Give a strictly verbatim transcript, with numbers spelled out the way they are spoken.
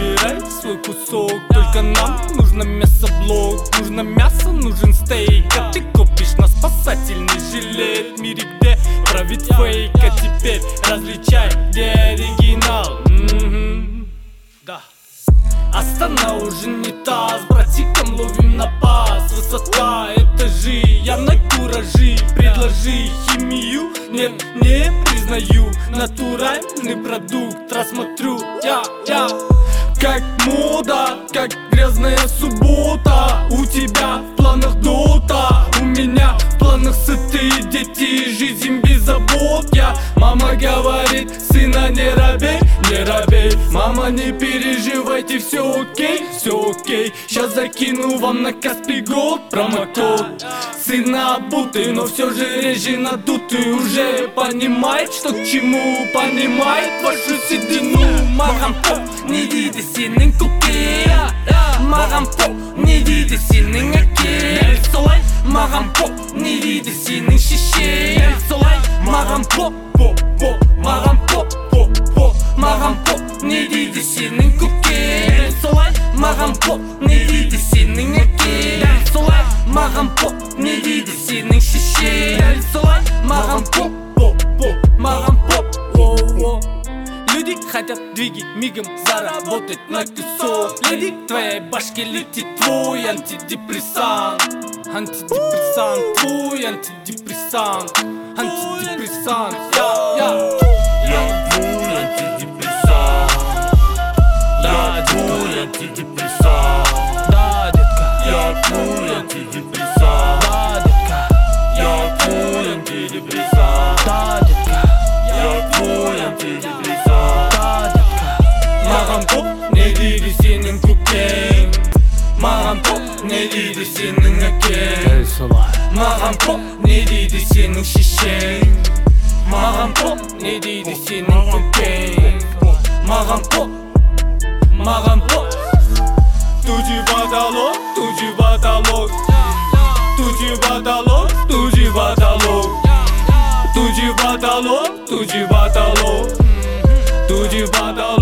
Выбирай свой кусок, только нам нужно мясо-блок. Нужно мясо, нужен стейк, а ты купишь на спасательный жилет. В мире, где правит фейк, а теперь различай, где оригинал. М-м-м. Да. Астана уже не та, с братиком ловим на пас. Высота этажи, я на куражи. Предложи химию, нет, не признаю. Натуральный продукт рассмотрю я, я. Как мода, как грязная суббота. У тебя в планах дота, у меня в планах сытые дети. Жизнь без забот, я. Мама говорит, сына не робей, не робей. Мама, не переживайте, все окей, все окей. Сейчас закину вам на Каспий Голд промокод. Сына обутый, но все же реже надутый. Уже понимает, что к чему, понимает вашу седину. Маған по, не дейді сенің көке. Маған по, не дейді сенің әке. Солай, маған по, не дейді сенің шеше. Солай, маған по, по, по, маған по, по, по. Маған по, не дейді сенің көке. Солай, маған по, не дейді сенің әке. Солай, маған по, не дейді сенің шеше. Солай, маған по, по, по, маған по, по, по. Люди хотят двиги мигом заработать на кусок. Леди, к твоей башке летит твой антидепрессант. Антидепрессант, твой антидепрессант. Антидепрессант, я, я. Я твой антидепрессант. Я твой антидепрессант. Да, детка. Я твой антидепрессант. Да, детка. Я твой антидепрессант. Да, детка. Я твой антидепрессант. Маған по, не дейді сенің көкең. Маған по, не дейді сенің әкең. Маған по, не дейді сенің шешең. Маған по, не дейді сенің көкең. Маған по, маған по. Туди потолок, туди потолок. Туди потолок, туди потолок. Туди потолок, туди потолок. Туди потолок.